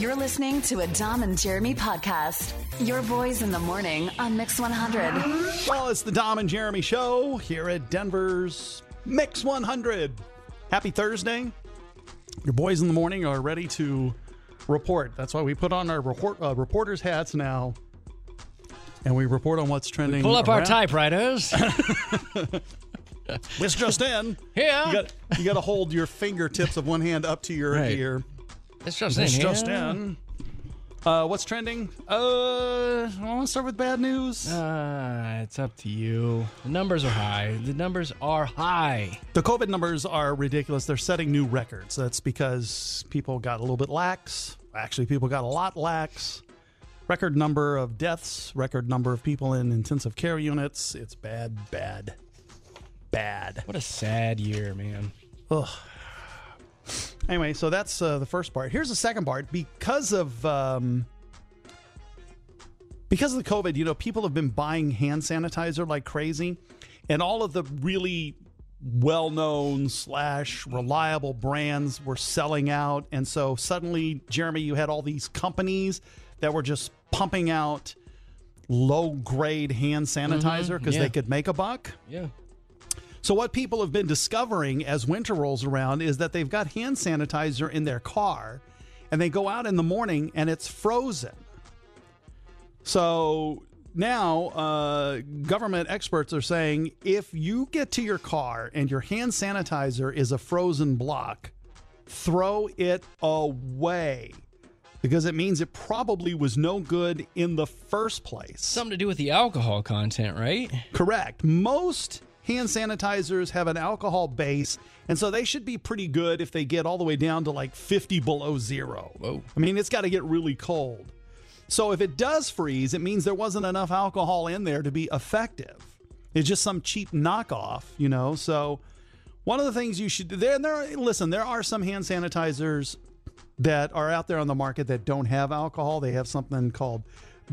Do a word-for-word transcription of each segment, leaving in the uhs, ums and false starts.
You're listening to a Dom and Jeremy podcast. Your boys in the morning on Mix one hundred. Well, it's the Dom and Jeremy show here at Denver's Mix one hundred. Happy Thursday. Your boys in the morning are ready to report. That's why we put on our report, uh, reporters' hats now. And we report on what's trending. We pull up around. our typewriters. This just in. Here. You got, you got to hold your fingertips of one hand up to your Right. ear. It's just This in just here. in. Uh, what's trending? Uh, I want to start with bad news. Uh, it's up to you. The numbers are high. The numbers are high. The COVID numbers are ridiculous. They're setting new records. That's because people got a little bit lax. Actually, people got a lot lax. Record number of deaths, record number of people in intensive care units. It's bad, bad, bad. What a sad year, man. Ugh. Anyway, so that's uh, the first part. Here's the second part. Because of um, because of the COVID, you know, people have been buying hand sanitizer like crazy, and all of the really well-known slash reliable brands were selling out. And so suddenly, Jeremy, you had all these companies that were just pumping out low-grade hand sanitizer because Mm-hmm. Yeah. they could make a buck. Yeah. So what people have been discovering as winter rolls around is that they've got hand sanitizer in their car and they go out in the morning and it's frozen. So now uh, government experts are saying if you get to your car and your hand sanitizer is a frozen block, throw it away because it means it probably was no good in the first place. Something to do with the alcohol content, right? Correct. Most hand sanitizers have an alcohol base, and so they should be pretty good if they get all the way down to like fifty below zero. Whoa. I mean, it's got to get really cold. So if it does freeze, it means there wasn't enough alcohol in there to be effective. It's just some cheap knockoff, you know? So one of the things you should do, there, there are, listen, there are some hand sanitizers that are out there on the market that don't have alcohol. They have something called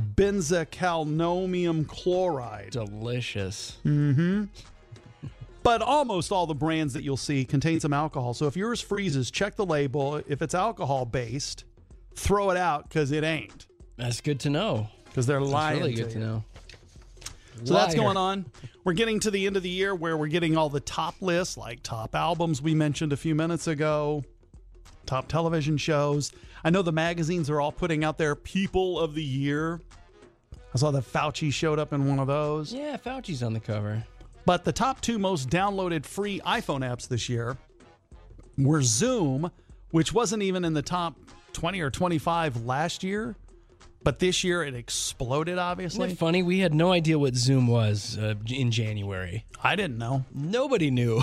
benzalkonium chloride. Delicious. Mm-hmm. But almost all the brands that you'll see contain some alcohol. So if yours freezes, check the label. If it's alcohol-based, throw it out because it ain't. That's good to know. Because they're That's lying really to good you. to know. So that's Liar. going on. We're getting to the end of the year where we're getting all the top lists, like top albums we mentioned a few minutes ago, top television shows. I know the magazines are all putting out their People of the Year. I saw that Fauci showed up in one of those. Yeah, Fauci's on the cover. But the top two most downloaded free iPhone apps this year were Zoom, which wasn't even in the top twenty or twenty-five last year. But this year it exploded, obviously. Isn't it funny? We had no idea what Zoom was uh, in January. I didn't know. Nobody knew.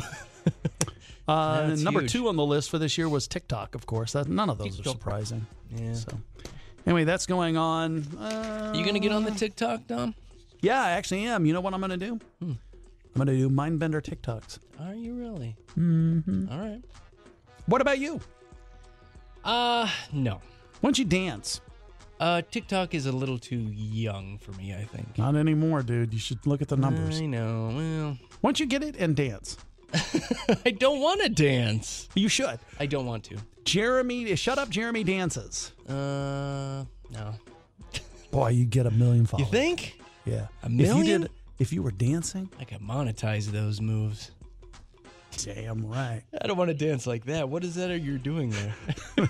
Uh, That's number huge. two on the list for this year was TikTok, of course. That, none of those are TikTok. surprising. Yeah. So, anyway, that's going on. Uh, You going to get on the TikTok, Dom? Yeah, I actually am. You know what I'm going to do? Hmm. I'm going to do Mindbender TikToks. Are you really? Mm-hmm. All right. What about you? Uh, no. Why don't you dance? Uh, TikTok is a little too young for me, I think. Not anymore, dude. You should look at the numbers. I know. Well, Why don't you get it and dance? I don't want to dance. You should. I don't want to. Jeremy, shut up, Jeremy dances. Uh, no. Boy, you get a million You followers. think? Yeah. A If you million? did, if you were dancing, I could monetize those moves. damn right. I don't want to dance like that. What is that you're doing there?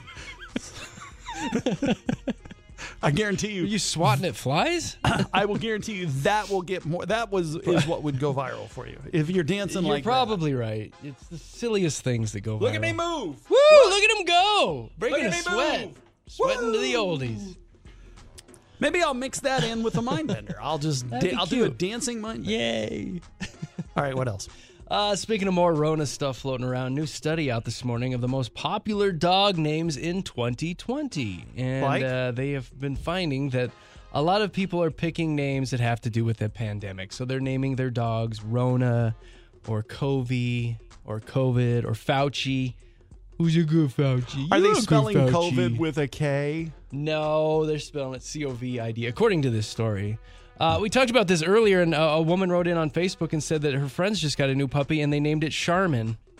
I guarantee Are you, you swatting at flies? I will guarantee you that will get more. That was is what would go viral for you if you're dancing You're like probably right. It's the silliest things that go that. Look viral. at me move. Woo! Look at him go! Breaking Look a at me sweat. move. Sweating to the Woo! oldies. Maybe I'll mix that in with the mind bender. I'll just That'd da- be I'll do a cute. dancing mind bender. Yay. All right, what else? Uh, speaking of more Rona stuff floating around, new study out this morning of the most popular dog names in twenty twenty. And Like? uh, they have been finding that a lot of people are picking names that have to do with the pandemic. So they're naming their dogs Rona or Covey or COVID or Fauci. Who's a good Fauci? Are You're they a good spelling Fauci. COVID with a K? No, they're spelling it C O V I D, according to this story. Uh, we talked about this earlier, and a, a woman wrote in on Facebook and said that her friends just got a new puppy, and they named it Charmin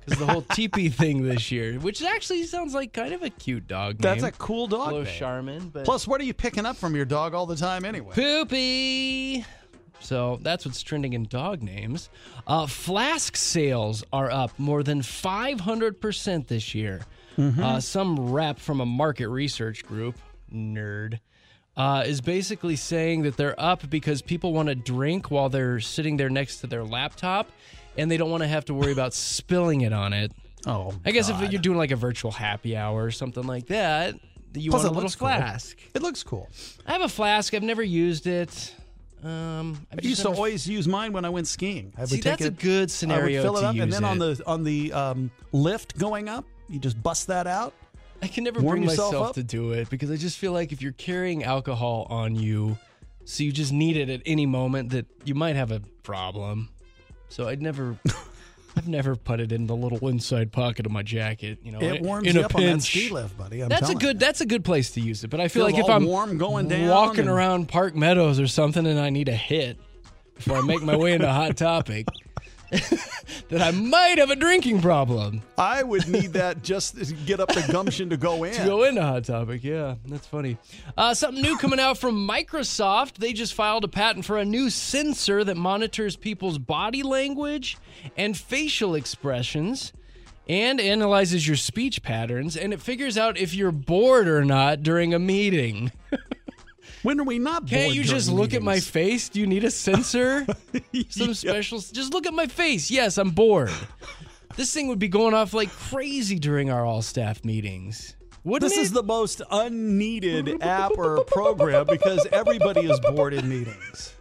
Because the whole teepee thing this year, which actually sounds like kind of a cute dog That's name. a cool dog Hello, name. Charmin. But Plus, what are you picking up from your dog all the time anyway? Poopy. So that's what's trending in dog names. Uh, flask sales are up more than five hundred percent this year. Mm-hmm. Uh, some rep from a market research group, nerd, uh, is basically saying that they're up because people want to drink while they're sitting there next to their laptop, and they don't want to have to worry about spilling it on it. Oh, I guess God. if you're doing like a virtual happy hour or something like that, you Plus, want a it little looks cool. flask. It looks cool. I have a flask. I've never used it. Um, I've I just used never to always use mine when I went skiing. I would See, take that's it, a good scenario I would fill to it up, use and then on it. the on the um, lift going up, you just bust that out. I can never Warm bring yourself myself up? to do it because I just feel like if you're carrying alcohol on you, so you just need it at any moment, that you might have a problem. So I'd never, I've never put it in the little inside pocket of my jacket. You know, It warms in you a up on that pinch. ski lift, buddy. I'm That's a telling good. you. That's a good place to use it. But I feel Feels like if all I'm warm going down walking and- around Park Meadows or something, and I need a hit before I make my way into Hot Topic, that I might have a drinking problem. I would need that just to get up the gumption to go in. To go into Hot Topic, yeah, that's funny. Uh, something new coming out from Microsoft. They just filed a patent for a new sensor that monitors people's body language and facial expressions and analyzes your speech patterns, and it figures out if you're bored or not during a meeting. When are we not Can't bored you during just look at my meetings? face? Do you need a sensor? Some Yeah. special... Just look at my face. Yes, I'm bored. This thing would be going off like crazy during our all-staff meetings. Wouldn't This it? is the most unneeded app or program because everybody is bored in meetings.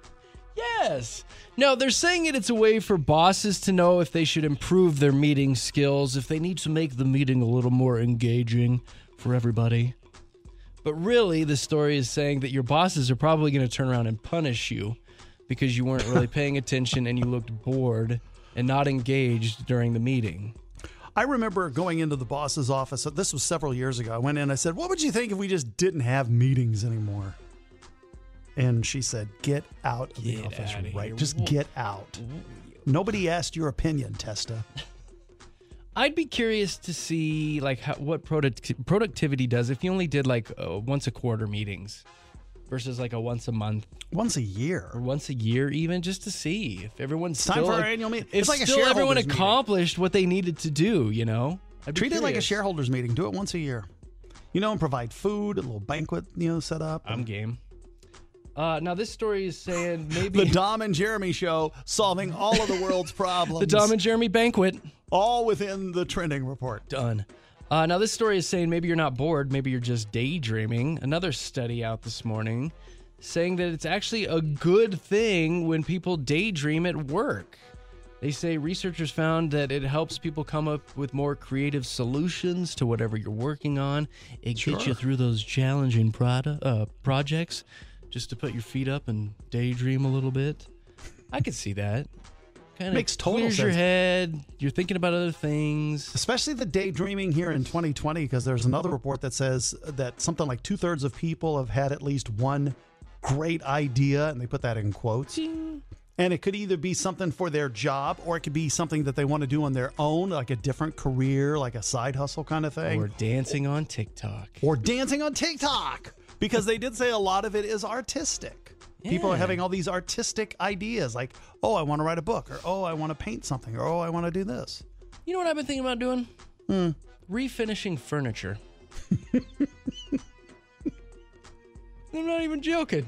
Yes. No, they're saying it, it's a way for bosses to know if they should improve their meeting skills, if they need to make the meeting a little more engaging for everybody. But really, the story is saying that your bosses are probably going to turn around and punish you because you weren't really paying attention and you looked bored and not engaged during the meeting. I remember going into the boss's office. This was several years ago. I went in. I said, "What would you think if we just didn't have meetings anymore?" And she said, "Get out of the Get office, outta right? here. Just get out." Nobody asked your opinion, Testa. I'd be curious to see like how, what product, productivity does if you only did like uh, once a quarter meetings versus like a once a month Once a year. or once a year, even just to see if everyone's Time still for our like, annual meeting. If It's like a still everyone shareholders meeting. accomplished what they needed to do, you know. I'd be Treat it like a curious. shareholders meeting. Do it once a year. You know, and provide food, a little banquet, you know, set up. I'm game. Uh, now this story is saying maybe The Dom and Jeremy Show, solving all of the world's problems. the Dom and Jeremy banquet. all within the trending report. Done. Uh, now, this story is saying maybe you're not bored, maybe you're just daydreaming. Another study out this morning saying that it's actually a good thing when people daydream at work. They say researchers found that it helps people come up with more creative solutions to whatever you're working on. It Sure. gets you through those challenging produ- uh, projects just to put your feet up and daydream a little bit. I could see that. Kind of Makes total clears your sense. head. You're thinking about other things. Especially the daydreaming here in twenty twenty, because there's another report that says that something like two thirds of people have had at least one great idea, and they put that in quotes. Ding. And it could either be something for their job, or it could be something that they want to do on their own, like a different career, like a side hustle kind of thing. Or dancing on TikTok. Or dancing on TikTok, because they did say a lot of it is artistic. People are Yeah. having all these artistic ideas like, oh, I want to write a book, or oh, I want to paint something, or oh, I want to do this. You know what I've been thinking about doing? Hmm. Refinishing furniture. I'm not even joking.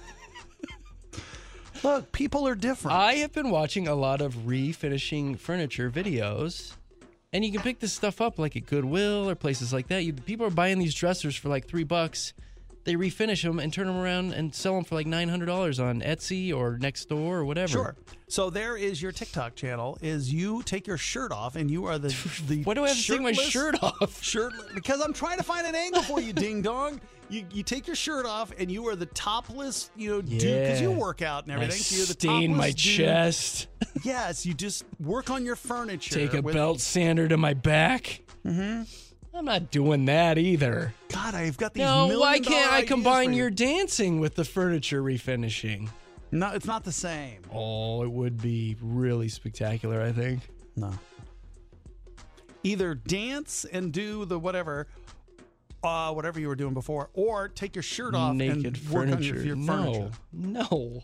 Look, people are different. I have been watching a lot of refinishing furniture videos, and you can pick this stuff up like at Goodwill or places like that. You, people are buying these dressers for like three bucks. They refinish them and turn them around and sell them for like nine hundred dollars on Etsy or Nextdoor or whatever. Sure. So there is your TikTok channel. Is you take your shirt off and you are the the. Why do I have to take my shirtless- shirt off? Shirtless, because I'm trying to find an angle for you, ding dong. You you take your shirt off and you are the topless, you know, dude, because you Yeah. work out and I everything. So you're the stain topless my dude. chest. Yes, you just work on your furniture. Take a with- belt sander to my back. Mm-hmm. I'm not doing that either. God, I've got these. No, million why can't dollar I ideas combine for you. your dancing with the furniture refinishing? No, it's not the same. Oh, it would be really spectacular, I think. No. either dance and do the whatever, uh, whatever you were doing before, or take your shirt off Naked and furniture. work on your, your no, furniture. no.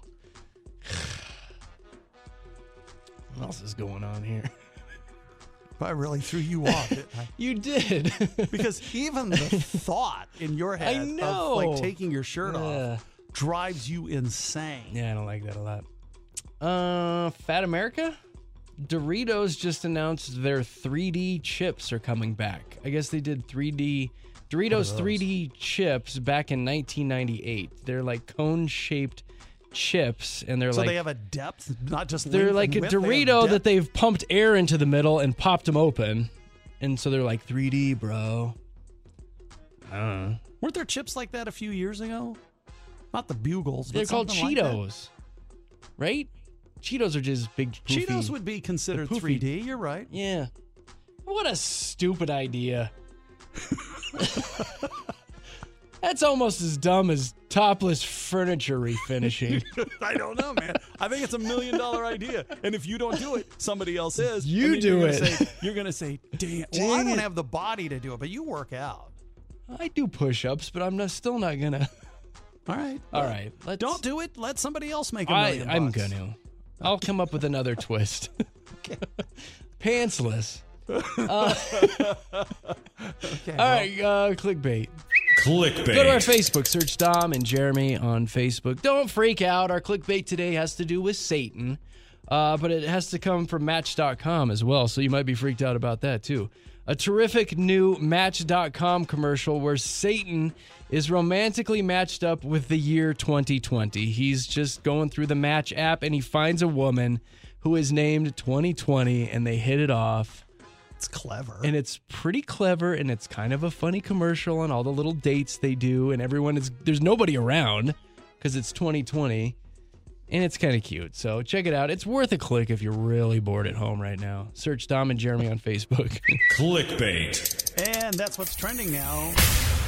What else is going on here? I really threw you off, didn't I? You did. Because even the thought in your head I know. of like taking your shirt Yeah. off drives you insane. Yeah, I don't like that a lot. Uh, Fat America? Doritos just announced their three D chips are coming back. I guess they did three D Doritos three D chips back in nineteen ninety-eight. They're like cone-shaped chips, and they're So like they have a depth, not just they're length like a and width, they have Dorito depth. that they've pumped air into the middle and popped them open, and so they're like three D, bro. I don't know. Weren't there chips like that a few years ago? Not the Bugles, but They're called something like that. Cheetos, right? Cheetos are just big. Poofy. Cheetos would be considered They're poofy. three D. You're right. Yeah. What a stupid idea. That's almost as dumb as topless furniture refinishing. I don't know, man. I think it's a million dollar idea, and if you don't do it, somebody else is. You and then do you're gonna it. Say, you're gonna say, "Damn, well, I Dang don't it. have the body to do it," but you work out. I do push-ups, but I'm not, still not gonna. All right. All right, let's. Don't do it. Let somebody else make a I, million I'm bucks. gonna. I'll come up with another twist. Okay. Pantsless. Okay, All right, uh, clickbait. Clickbait. Go to our Facebook, search Dom and Jeremy on Facebook. Don't freak out. Our clickbait today has to do with Satan, uh, but it has to come from Match dot com as well, so you might be freaked out about that too. A terrific new Match dot com commercial where Satan is romantically matched up with the year twenty twenty. He's just going through the Match app and he finds a woman who is named twenty twenty, and they hit it off. It's clever. And it's pretty clever, and it's kind of a funny commercial on all the little dates they do, and everyone is, there's nobody around because it's twenty twenty, and it's kind of cute. So check it out. It's worth a click if you're really bored at home right now. Search Dom and Jeremy on Facebook. Clickbait. And that's what's trending now.